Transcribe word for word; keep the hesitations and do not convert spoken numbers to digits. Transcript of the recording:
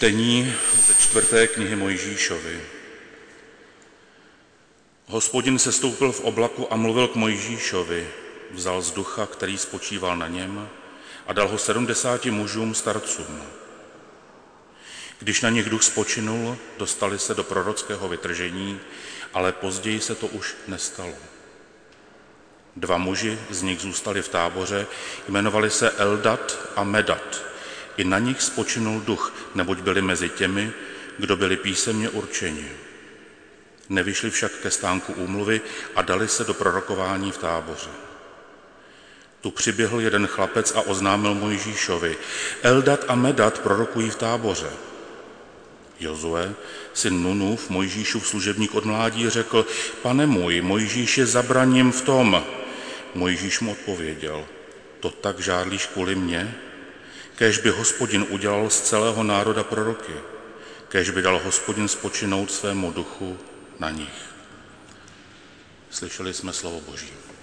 Čtení ze čtvrté knihy Mojžíšovi. Hospodin sestoupil v oblaku a mluvil k Mojžíšovi. Vzal z ducha, který spočíval na něm, a dal ho sedmdesáti mužům starcům. Když na nich duch spočinul, dostali se do prorockého vytržení, ale později se to už nestalo. Dva muži z nich zůstali v táboře, jmenovali se Eldad a Medad. I na nich spočinul duch, neboť byli mezi těmi, kdo byli písemně určeni. Nevyšli však ke stánku úmluvy a dali se do prorokování v táboře. Tu přiběhl jeden chlapec a oznámil Mojžíšovi: Eldad a Medad prorokují v táboře. Jozue, syn Nunův, Mojžíšův služebník od mládí, řekl: Pane můj, Mojžíš je zabraním v tom. Mojžíš mu odpověděl: To tak žádlíš kvůli mně? Kéž by Hospodin udělal z celého národa proroky, kéž by dal Hospodin spočinout svému duchu na nich. Slyšeli jsme slovo Boží.